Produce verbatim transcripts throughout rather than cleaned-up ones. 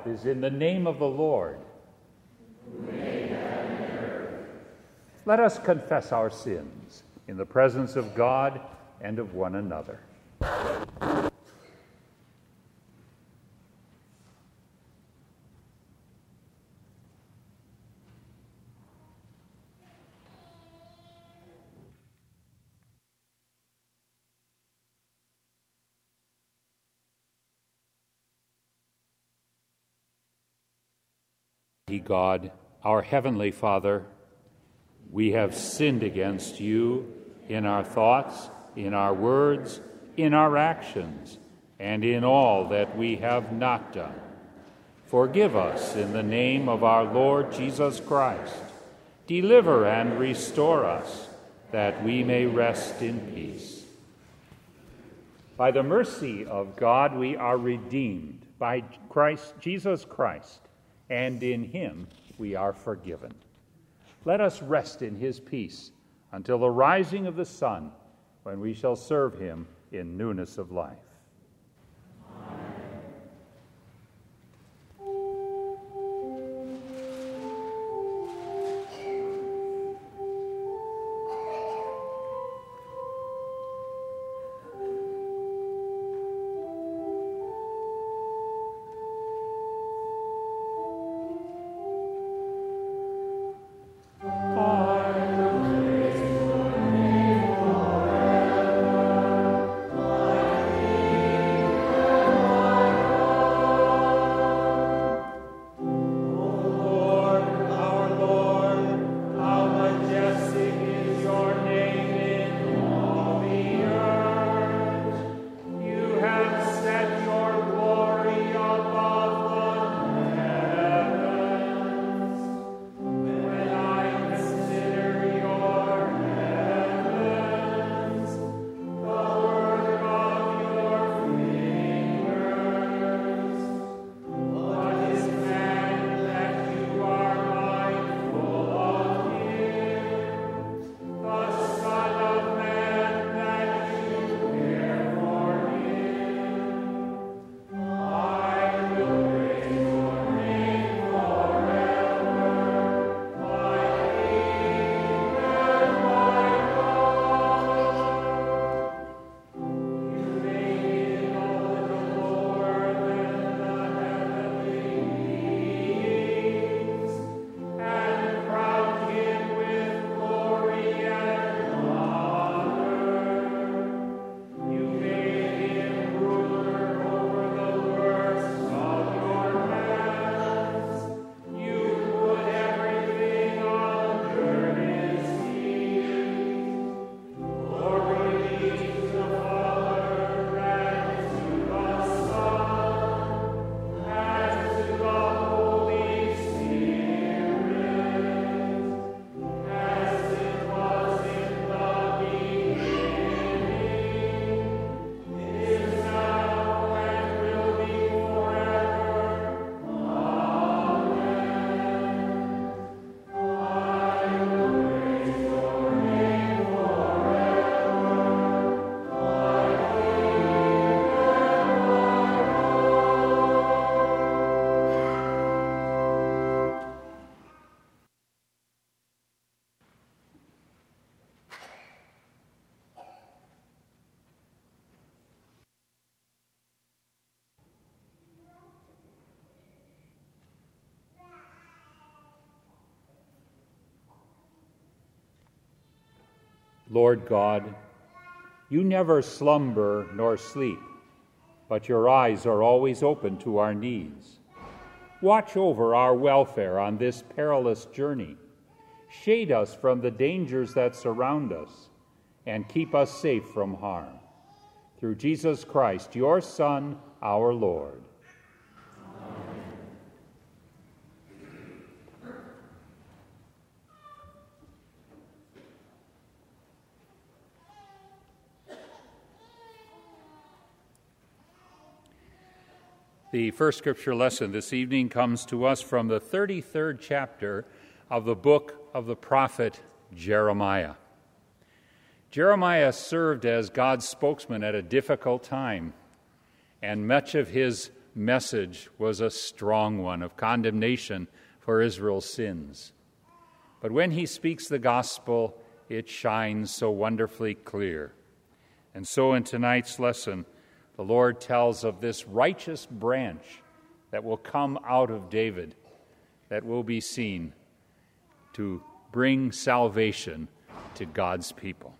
help is in the name of the Lord. Let us confess our sins in the presence of God and of one another. God, our Heavenly Father, we have sinned against you in our thoughts, in our words, in our actions, and in all that we have not done. Forgive us in the name of our Lord Jesus Christ. Deliver and restore us, that we may rest in peace. By the mercy of God, we are redeemed by Christ, Jesus Christ, and in him we are forgiven. Let us rest in his peace until the rising of the sun, when we shall serve him in newness of life. Lord God, you never slumber nor sleep, but your eyes are always open to our needs. Watch over our welfare on this perilous journey. Shade us from the dangers that surround us, and keep us safe from harm. Through Jesus Christ, your Son, our Lord. The first scripture lesson this evening comes to us from the thirty-third chapter of the book of the prophet Jeremiah. Jeremiah served as God's spokesman at a difficult time, and much of his message was a strong one of condemnation for Israel's sins. But when he speaks the gospel, it shines so wonderfully clear. And so in tonight's lesson, the Lord tells of this righteous branch that will come out of David, that will be seen to bring salvation to God's people.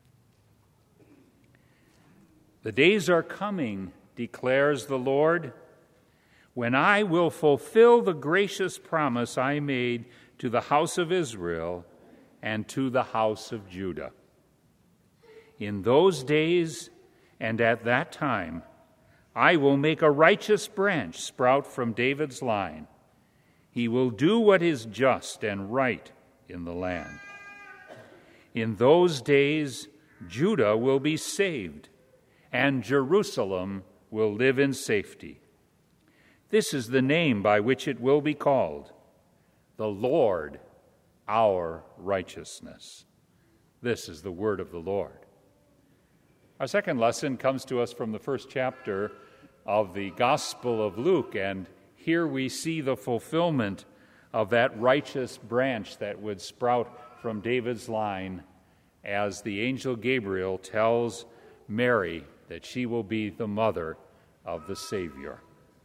The days are coming, declares the Lord, when I will fulfill the gracious promise I made to the house of Israel and to the house of Judah. In those days and at that time, I will make a righteous branch sprout from David's line. He will do what is just and right in the land. In those days, Judah will be saved, and Jerusalem will live in safety. This is the name by which it will be called, the Lord, our righteousness. This is the word of the Lord. Our second lesson comes to us from the first chapter of the Gospel of Luke, and here we see the fulfillment of that righteous branch that would sprout from David's line as the angel Gabriel tells Mary that she will be the mother of the Savior.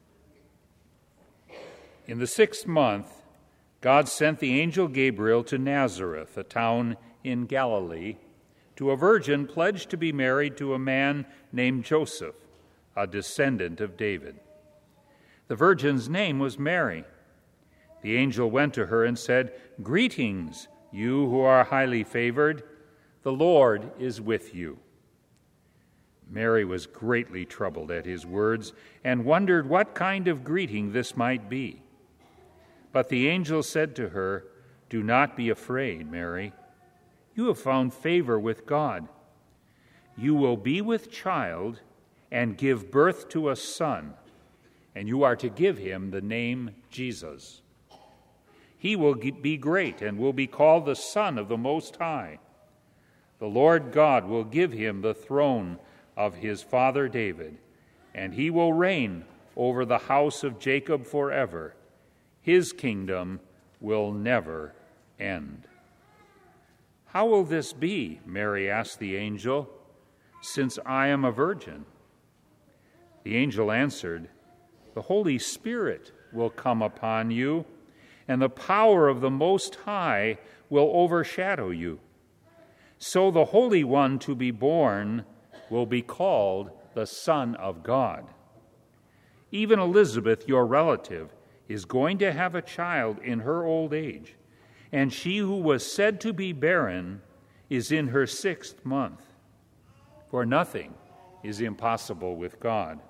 In the sixth month, God sent the angel Gabriel to Nazareth, a town in Galilee, to a virgin pledged to be married to a man named Joseph, a descendant of David. The virgin's name was Mary. The angel went to her and said, "Greetings, you who are highly favored. The Lord is with you." Mary was greatly troubled at his words and wondered what kind of greeting this might be. But the angel said to her, "Do not be afraid, Mary. You have found favor with God. You will be with child and give birth to a son, and you are to give him the name Jesus. He will be great and will be called the Son of the Most High. The Lord God will give him the throne of his father David, and he will reign over the house of Jacob forever. His kingdom will never end." "How will this be?" Mary asked the angel, "since I am a virgin?" The angel answered, "The Holy Spirit will come upon you, and the power of the Most High will overshadow you. So the Holy One to be born will be called the Son of God. Even Elizabeth, your relative, is going to have a child in her old age, and she who was said to be barren is in her sixth month. For nothing is impossible with God."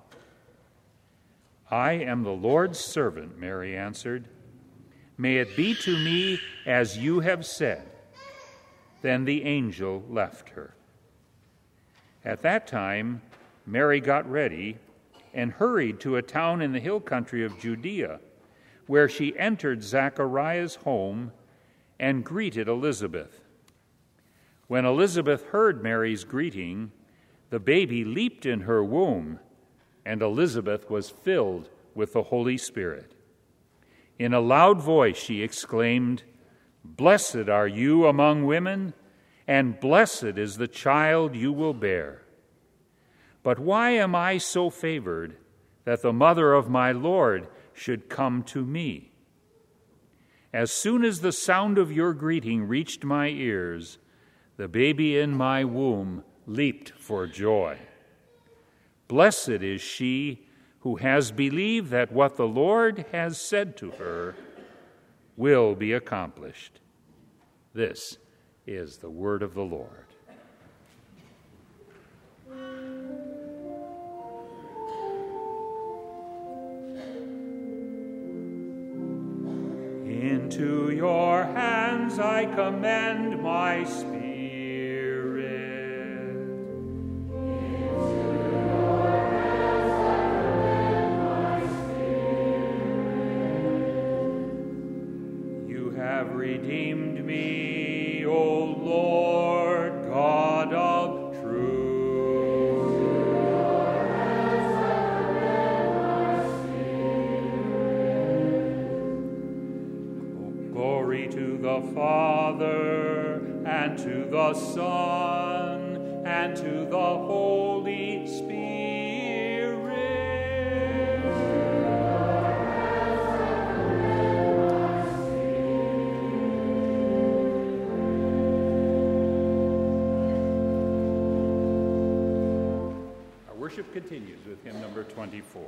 "I am the Lord's servant," Mary answered. "May it be to me as you have said." Then the angel left her. At that time, Mary got ready and hurried to a town in the hill country of Judea, where she entered Zachariah's home and greeted Elizabeth. When Elizabeth heard Mary's greeting, the baby leaped in her womb, and Elizabeth was filled with the Holy Spirit. In a loud voice she exclaimed, "Blessed are you among women, and blessed is the child you will bear. But why am I so favored that the mother of my Lord should come to me? As soon as the sound of your greeting reached my ears, the baby in my womb leaped for joy. Blessed is she who has believed that what the Lord has said to her will be accomplished." This is the word of the Lord. Into your hands I commend my spirit. Redeemed me, O Lord, God of truth. the Father, and to the Son, and to the Holy Spirit. Our worship continues with hymn number twenty-four.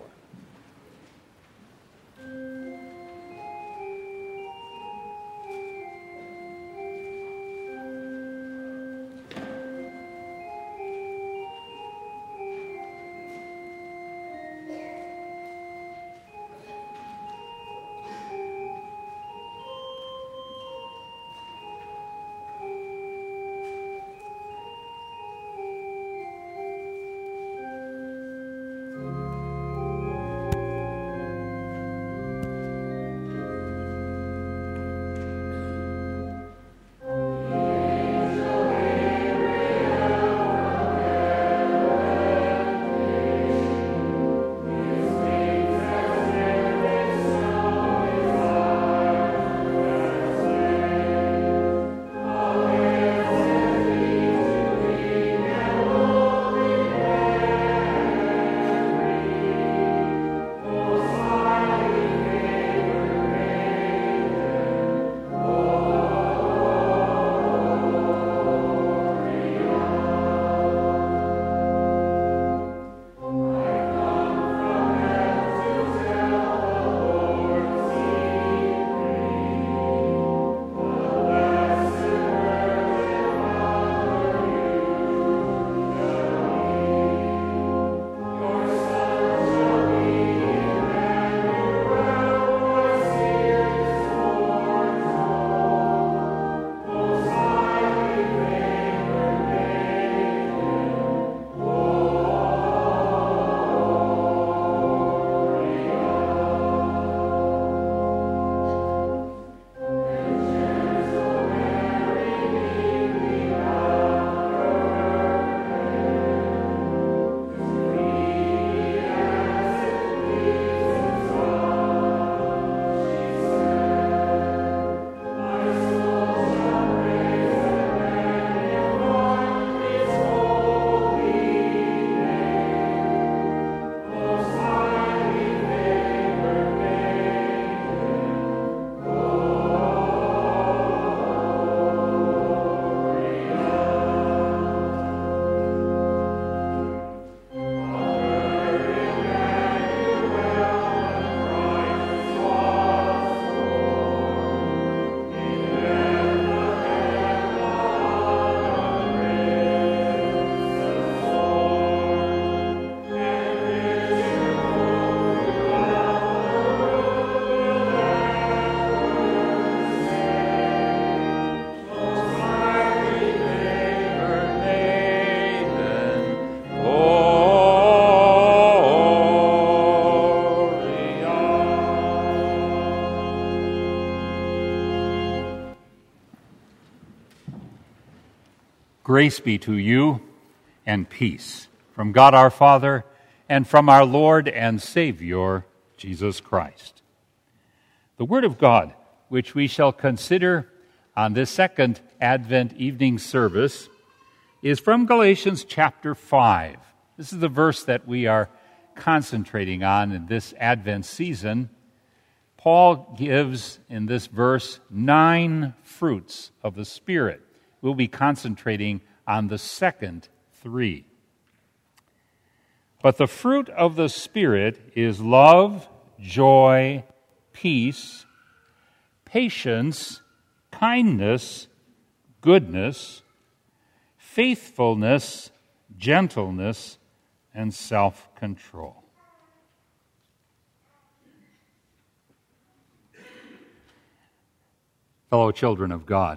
Grace be to you and peace from God our Father and from our Lord and Savior, Jesus Christ. The Word of God, which we shall consider on this second Advent evening service, is from Galatians chapter five. This is the verse that we are concentrating on in this Advent season. Paul gives in this verse nine fruits of the Spirit. We'll be concentrating on the second three. But the fruit of the Spirit is love, joy, peace, patience, kindness, goodness, faithfulness, gentleness, and self-control. Fellow children of God,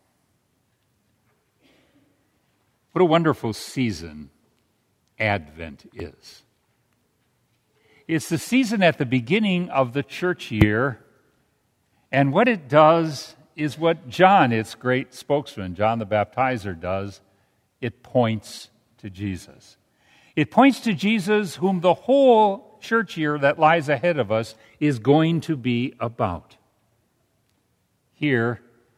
what a wonderful season Advent is. It's the season at the beginning of the church year, and what it does is what John, its great spokesman, John the Baptizer, does. It points to Jesus. It points to Jesus, whom the whole church year that lies ahead of us is going to be about. Here,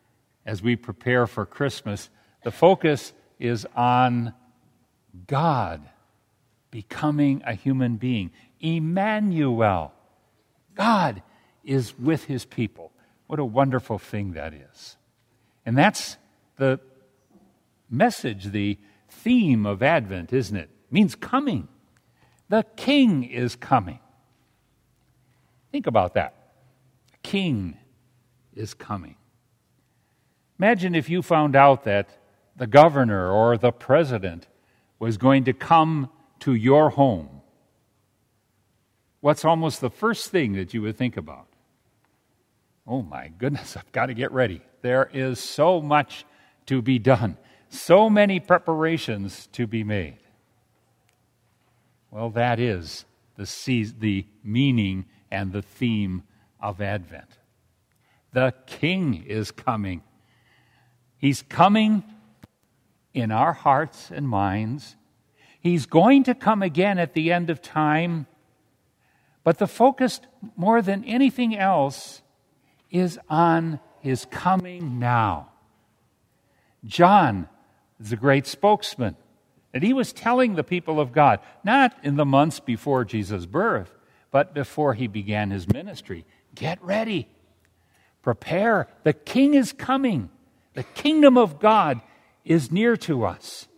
as we prepare for Christmas, the focus is on God becoming a human being. Emmanuel. God is with his people. What a wonderful thing that is. And that's the message, the theme of Advent, isn't it? It means coming. The King is coming. Think about that. The King is coming. Imagine if you found out that the governor or the president was going to come to your home. What's almost the first thing that you would think about? Oh my goodness, I've got to get ready. There is so much to be done, so many preparations to be made. Well, that is the se- the meaning and the theme of Advent. The King is coming. He's coming in our hearts and minds. He's going to come again at the end of time. But the focus, more than anything else, is on his coming now. John is a great spokesman. And he was telling the people of God, not in the months before Jesus' birth, but before he began his ministry, get ready. Prepare. The King is coming. The kingdom of God is near to us.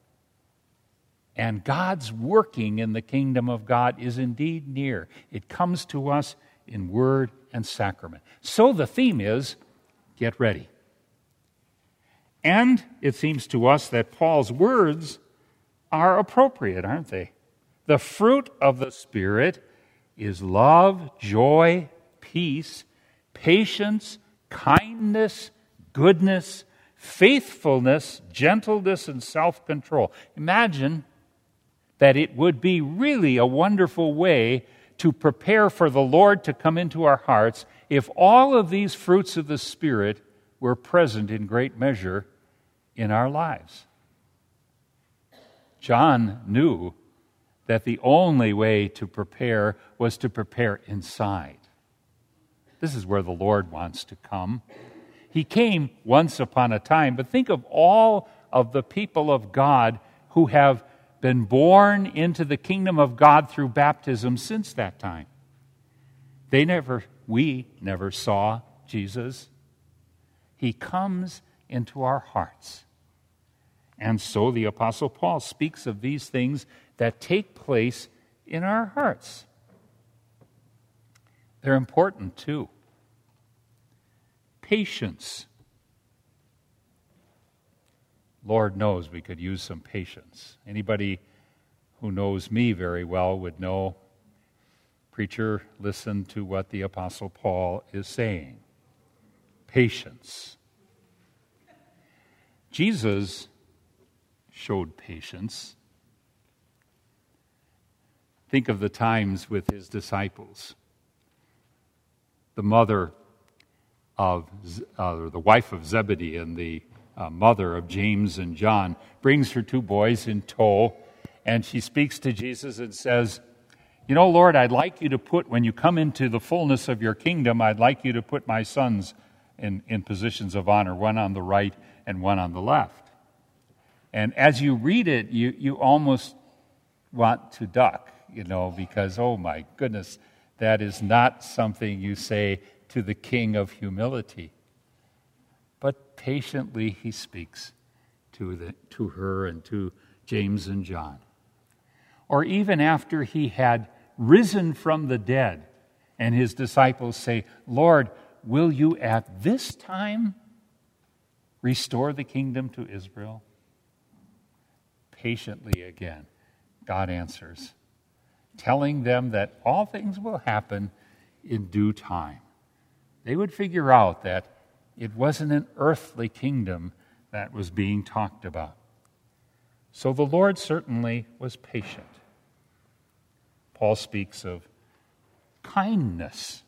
And God's working in the kingdom of God is indeed near. It comes to us in word and sacrament. So the theme is, get ready. And it seems to us that Paul's words are appropriate, aren't they? The fruit of the Spirit is love, joy, peace, patience, kindness, goodness, faithfulness, gentleness, and self-control. Imagine that it would be really a wonderful way to prepare for the Lord to come into our hearts if all of these fruits of the Spirit were present in great measure in our lives. John knew that the only way to prepare was to prepare inside. This is where the Lord wants to come. He came once upon a time, but think of all of the people of God who have been born into the kingdom of God through baptism since that time. They never, we never saw Jesus. He comes into our hearts. And so the Apostle Paul speaks of these things that take place in our hearts. They're important too. Patience. Lord knows we could use some patience. Anybody who knows me very well would know, preacher, listen to what the Apostle Paul is saying. Patience. Jesus showed patience. Think of the times with his disciples. The mother of, uh, the wife of Zebedee and the uh, mother of James and John brings her two boys in tow, and she speaks to Jesus and says, you know, Lord, I'd like you to put, when you come into the fullness of your kingdom, I'd like you to put my sons in, in positions of honor, one on the right and one on the left. And as you read it, you, you almost want to duck, you know, because, oh my goodness, that is not something you say to the King of humility. But patiently he speaks to, the, to her and to James and John. Or even after he had risen from the dead, and his disciples say, Lord, will you at this time restore the kingdom to Israel? Patiently again, God answers, telling them that all things will happen in due time. They would figure out that it wasn't an earthly kingdom that was being talked about. So the Lord certainly was patient. Paul speaks of kindness.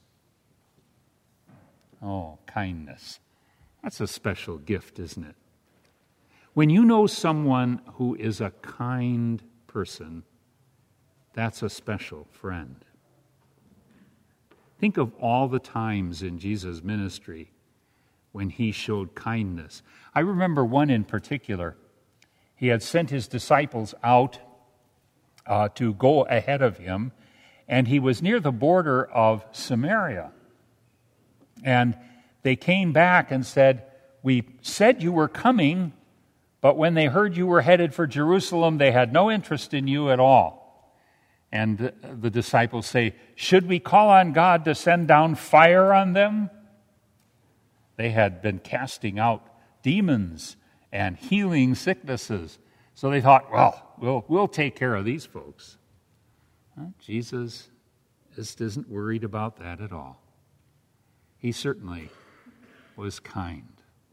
Oh, kindness. That's a special gift, isn't it? When you know someone who is a kind person, that's a special friend. Think of all the times in Jesus' ministry when he showed kindness. I remember one in particular. He had sent his disciples out uh, to go ahead of him, and he was near the border of Samaria. And they came back and said, "We said you were coming, but when they heard you were headed for Jerusalem, they had no interest in you at all." And the, the disciples say, "Should we call on God to send down fire on them?" They had been casting out demons and healing sicknesses. So they thought, well, we'll, we'll take care of these folks. Well, Jesus just isn't worried about that at all. He certainly was kind.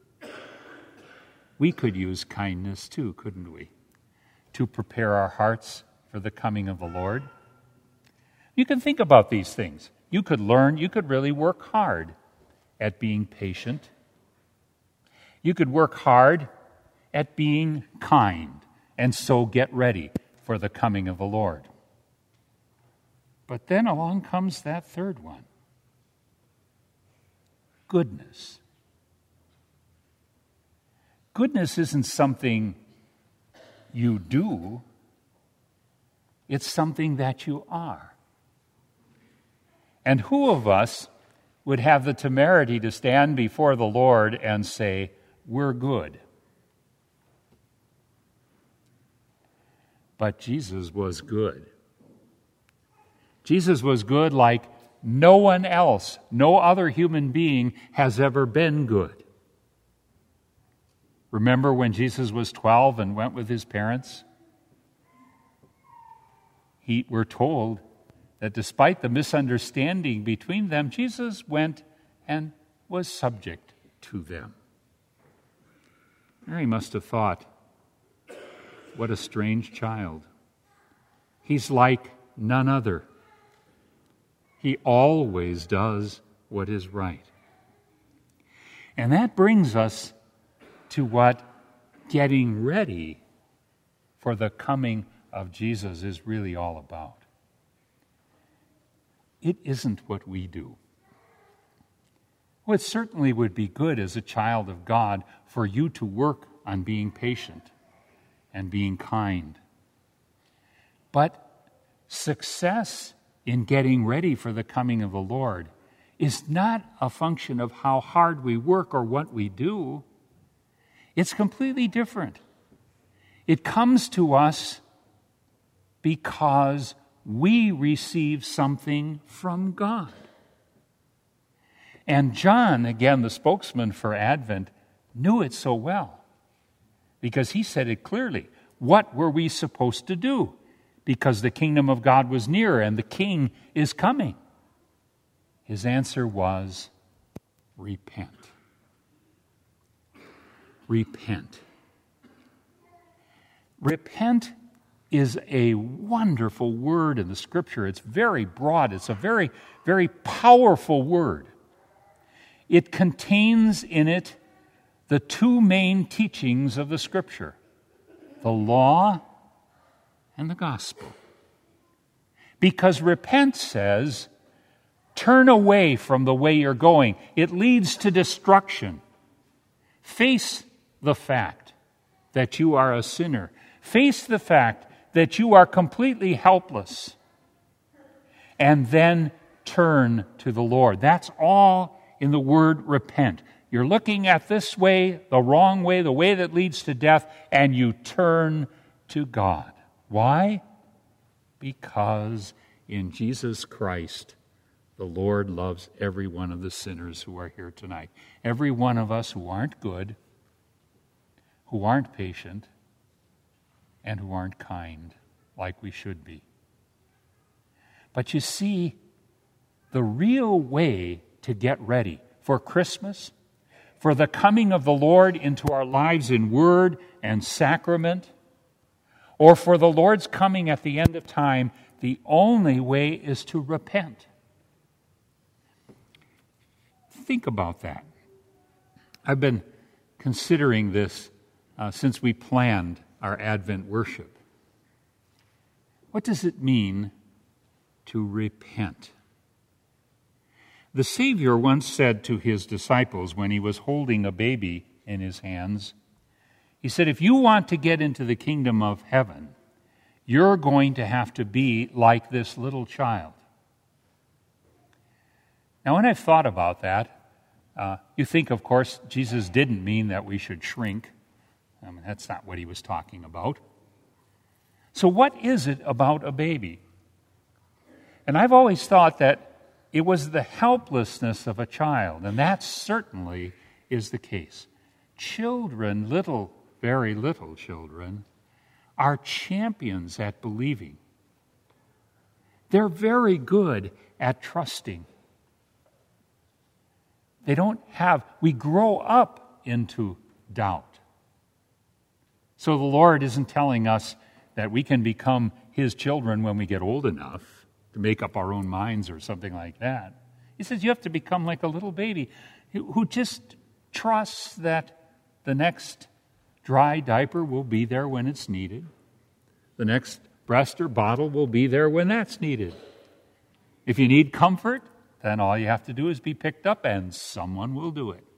We could use kindness too, couldn't we? To prepare our hearts for the coming of the Lord. You can think about these things. You could learn, you could really work hard at being patient. You could work hard at being kind, and so get ready for the coming of the Lord. But then along comes that third one. Goodness. Goodness isn't something you do. It's something that you are. And who of us would have the temerity to stand before the Lord and say, "We're good"? But Jesus was good. Jesus was good like no one else, no other human being has ever been good. Remember when Jesus was twelve and went with his parents? He, we're told that despite the misunderstanding between them, Jesus went and was subject to them. Mary must have thought, what a strange child. He's like none other. He always does what is right. And that brings us to what getting ready for the coming of Jesus is really all about. It isn't what we do. Well, it certainly would be good as a child of God for you to work on being patient and being kind. But success in getting ready for the coming of the Lord is not a function of how hard we work or what we do. It's completely different. It comes to us because we receive something from God. And John, again, the spokesman for Advent, knew it so well because he said it clearly. What were we supposed to do? Because the kingdom of God was near and the king is coming. His answer was, repent. Repent. Repent is a wonderful word in the Scripture. It's very broad. It's a very, very powerful word. It contains in it the two main teachings of the Scripture, the law and the gospel. Because repent says, turn away from the way you're going. It leads to destruction. Face the fact that you are a sinner. Face the fact that you are completely helpless. And then turn to the Lord. That's all in the word repent. You're looking at this way, the wrong way, the way that leads to death, and you turn to God. Why? Because in Jesus Christ, the Lord loves every one of the sinners who are here tonight. Every one of us who aren't good, who aren't patient, and who aren't kind like we should be. But you see, the real way to get ready for Christmas, for the coming of the Lord into our lives in word and sacrament, or for the Lord's coming at the end of time, the only way is to repent. Think about that. I've been considering this uh, since we planned our Advent worship. What does it mean to repent? The Savior once said to his disciples when he was holding a baby in his hands, he said, if you want to get into the kingdom of heaven, you're going to have to be like this little child. Now, when I've thought about that, uh, you think, of course, Jesus didn't mean that we should shrink. I mean, that's not what he was talking about. So what is it about a baby? And I've always thought that it was the helplessness of a child, and that certainly is the case. Children, little, very little children, are champions at believing. They're very good at trusting. They don't have, we grow up into doubt. So the Lord isn't telling us that we can become His children when we get old enough to make up our own minds or something like that. He says you have to become like a little baby who just trusts that the next dry diaper will be there when it's needed. The next breast or bottle will be there when that's needed. If you need comfort, then all you have to do is be picked up and someone will do it.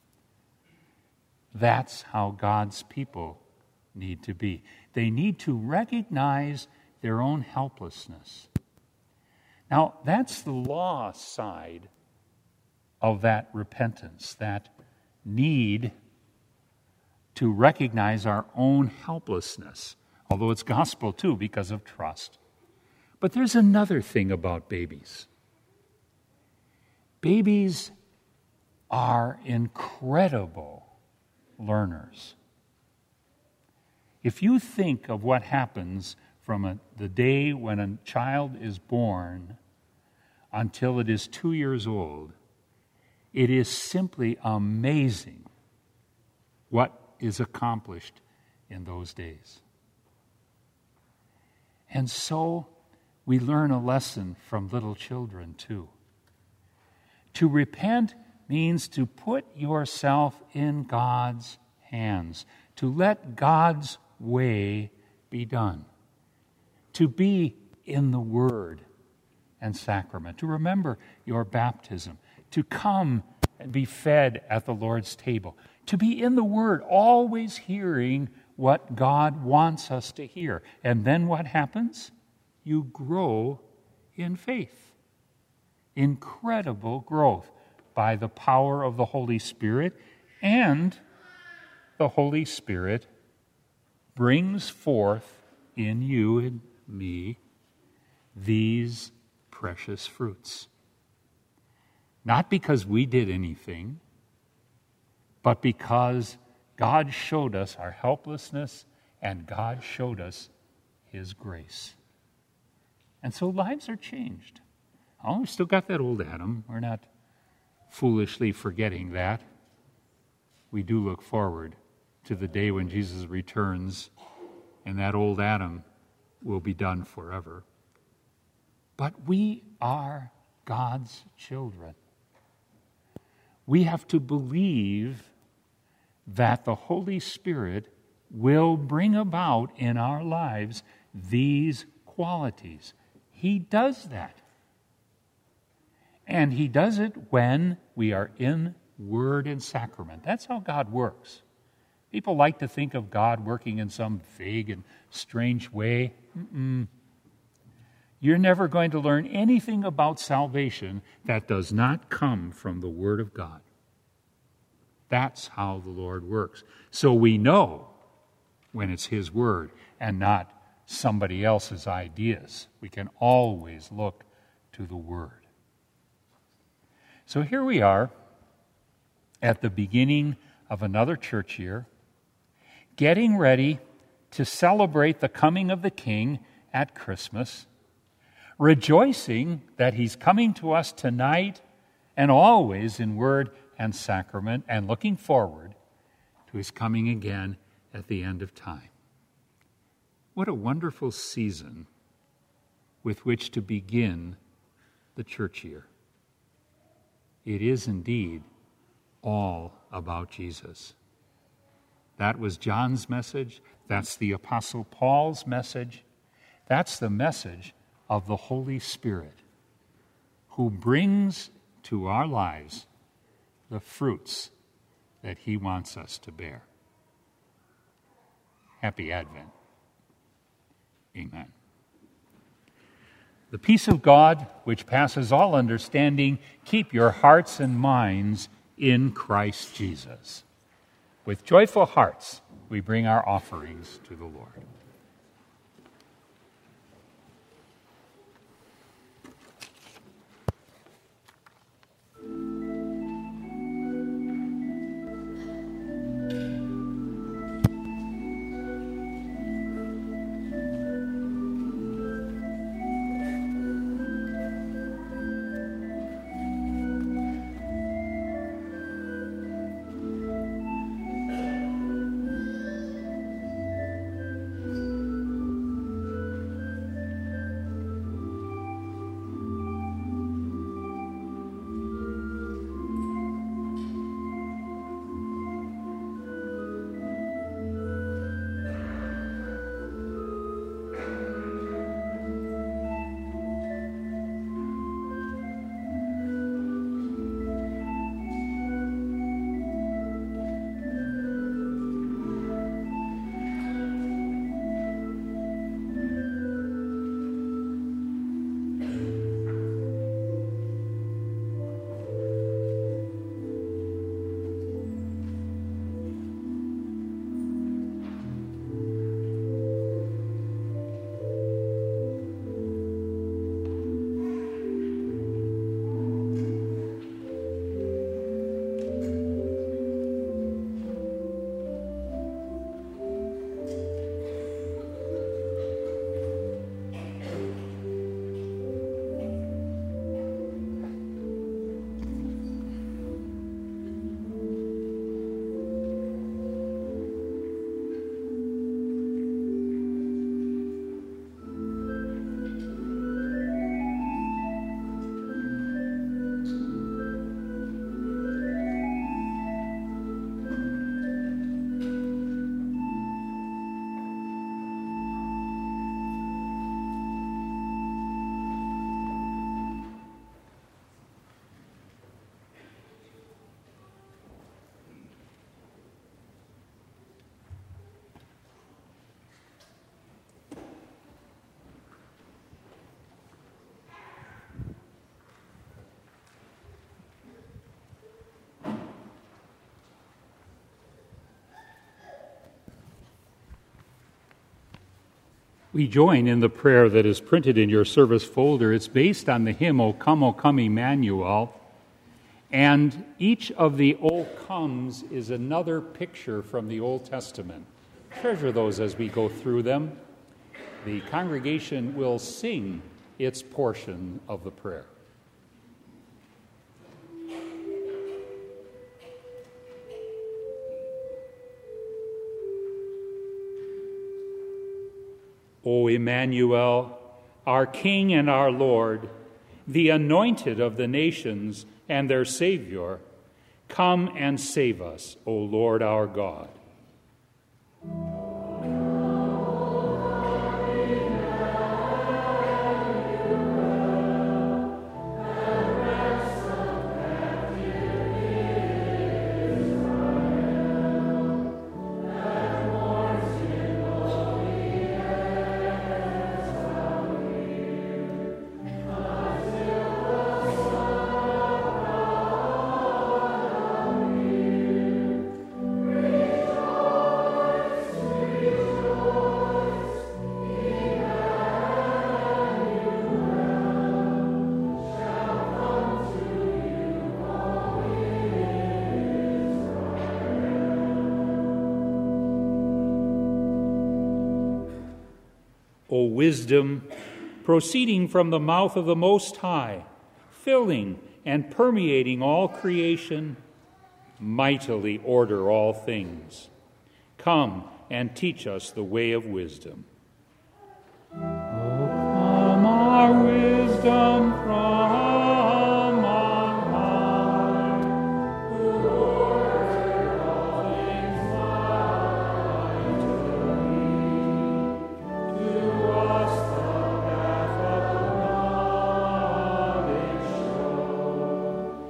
That's how God's people need to be. They need to recognize their own helplessness. Now, that's the law side of that repentance, that need to recognize our own helplessness, although it's gospel too because of trust. But there's another thing about babies. Babies are incredible learners. If you think of what happens from a, the day when a child is born until it is two years old, it is simply amazing what is accomplished in those days. And so we learn a lesson from little children too. To repent means to put yourself in God's hands, to let God's way be done, to be in the Word and sacrament, to remember your baptism, to come and be fed at the Lord's table, to be in the Word, always hearing what God wants us to hear. And then what happens? You grow in faith. Incredible growth by the power of the Holy Spirit, and the Holy Spirit brings forth in you and me these precious fruits. Not because we did anything, but because God showed us our helplessness and God showed us His grace. And so lives are changed. Oh, we still got that old Adam. We're not foolishly forgetting that. We do look forward to the day when Jesus returns and that old Adam will be done forever. But we are God's children. We have to believe that the Holy Spirit will bring about in our lives these qualities. He does that. And He does it when we are in Word and Sacrament. That's how God works. People like to think of God working in some vague and strange way. Mm-mm. You're never going to learn anything about salvation that does not come from the Word of God. That's how the Lord works. So we know when it's His Word and not somebody else's ideas. We can always look to the Word. So here we are at the beginning of another church year, getting ready to celebrate the coming of the King at Christmas, rejoicing that He's coming to us tonight and always in word and sacrament, and looking forward to His coming again at the end of time. What a wonderful season with which to begin the church year. It is indeed all about Jesus. That was John's message. That's the Apostle Paul's message. That's the message of the Holy Spirit, who brings to our lives the fruits that he wants us to bear. Happy Advent. Amen. The peace of God, which passes all understanding, keep your hearts and minds in Christ Jesus. With joyful hearts, we bring our offerings to the Lord. We join in the prayer that is printed in your service folder. It's based on the hymn, O Come, O Come, Emmanuel. And each of the O Comes is another picture from the Old Testament. Treasure those as we go through them. The congregation will sing its portion of the prayer. O Emmanuel, our King and our Lord, the anointed of the nations and their Savior, come and save us, O Lord our God. O wisdom, proceeding from the mouth of the Most High, filling and permeating all creation, mightily order all things. Come and teach us the way of wisdom. O come, our wisdom from on high, who ordered all things mightily, to us the path of knowledge show.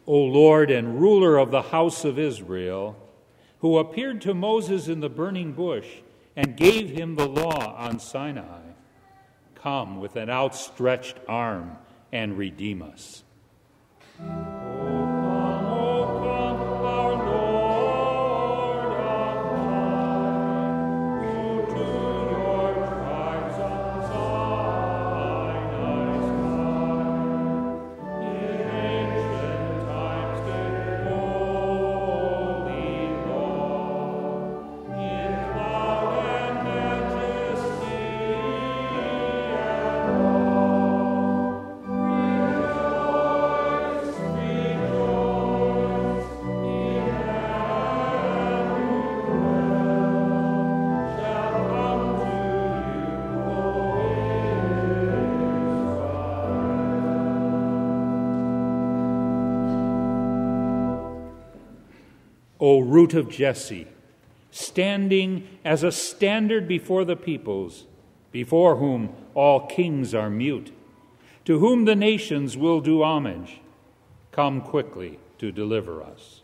O Lord and ruler of the house of Israel, who appeared to Moses in the burning bush and gave him the law on Sinai, come with an outstretched arm and redeem us. O root of Jesse, standing as a standard before the peoples, before whom all kings are mute, to whom the nations will do homage, come quickly to deliver us.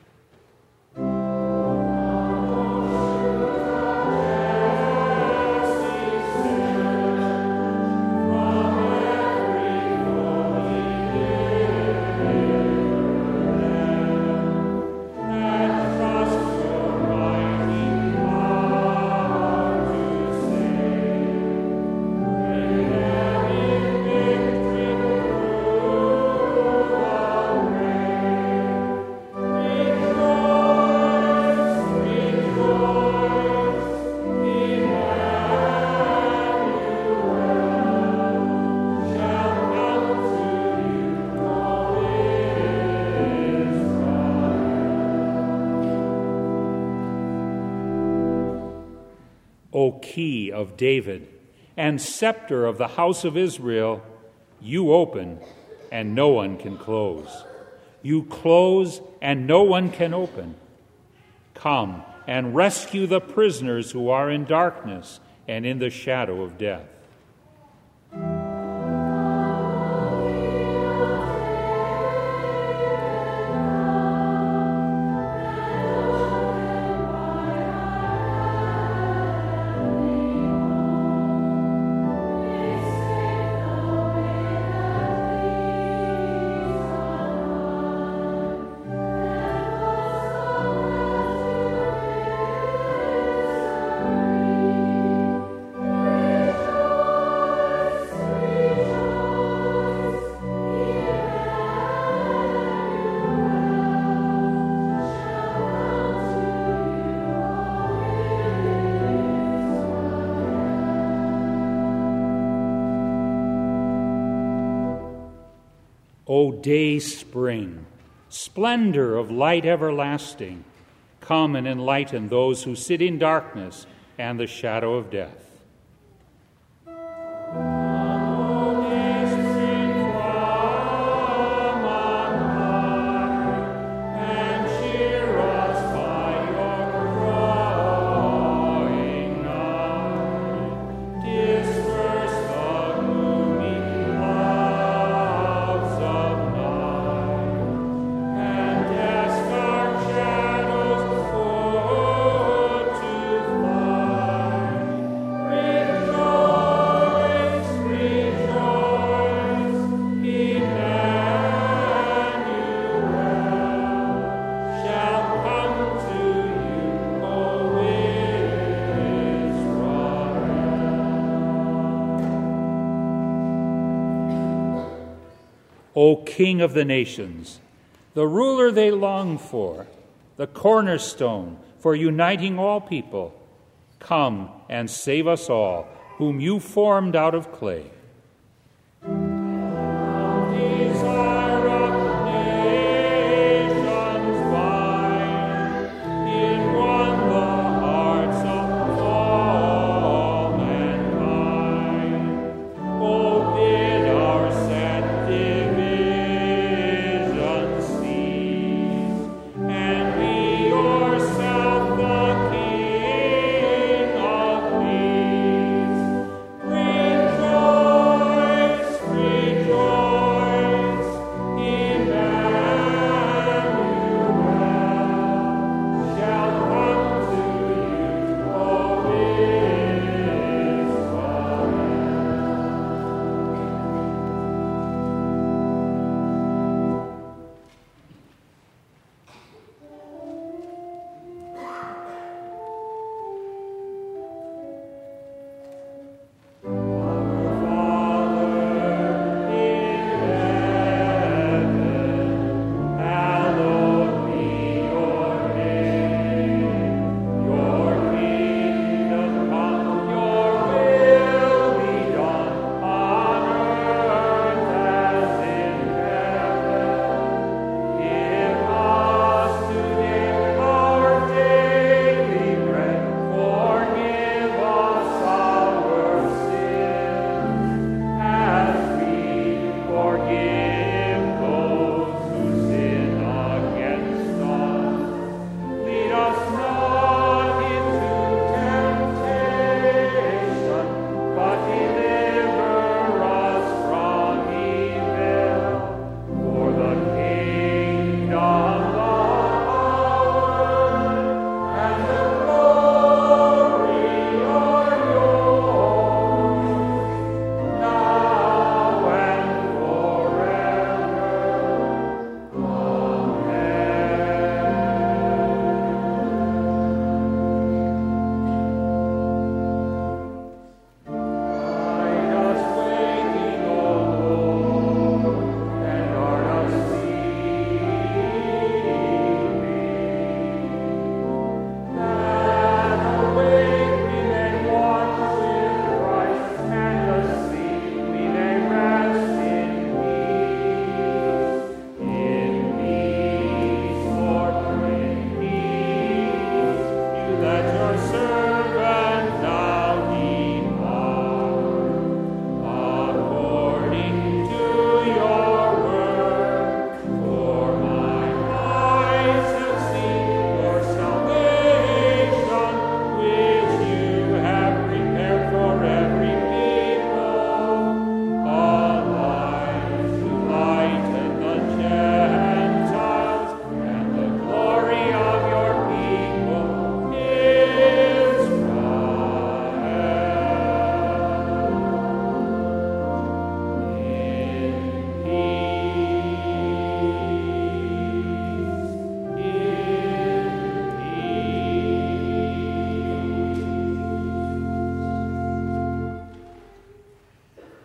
O key of David and scepter of the house of Israel, you open and no one can close. You close and no one can open. Come and rescue the prisoners who are in darkness and in the shadow of death. O day spring, splendor of light everlasting, come and enlighten those who sit in darkness and the shadow of death. O King of the nations, the ruler they long for, the cornerstone for uniting all people, come and save us all, whom you formed out of clay. Rejoice.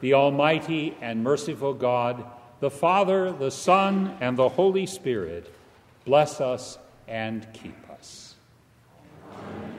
the Almighty and merciful God, the Father, the Son, and the Holy Spirit, bless us and keep us. Amen.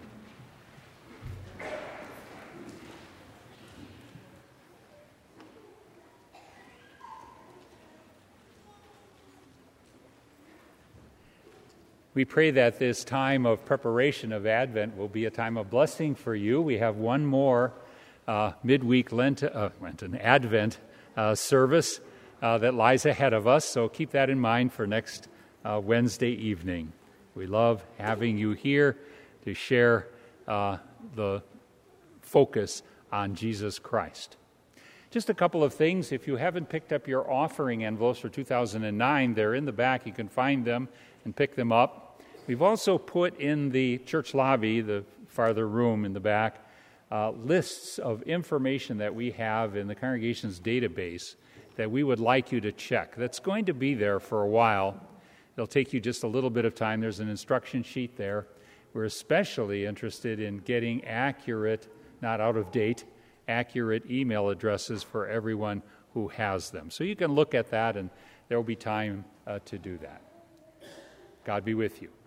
We pray that this time of preparation of Advent will be a time of blessing for you. We have one more uh, midweek Lent, uh, Lenten Advent uh, service uh, that lies ahead of us, so keep that in mind for next uh, Wednesday evening. We love having you here to share uh, the focus on Jesus Christ. Just a couple of things. If you haven't picked up your offering envelopes for two thousand nine, they're in the back. You can find them and pick them up. We've also put in the church lobby, the farther room in the back, uh, lists of information that we have in the congregation's database that we would like you to check. That's going to be there for a while. It'll take you just a little bit of time. There's an instruction sheet there. We're especially interested in getting accurate, not out of date, accurate email addresses for everyone who has them. So you can look at that, and there will be time uh, to do that. God be with you.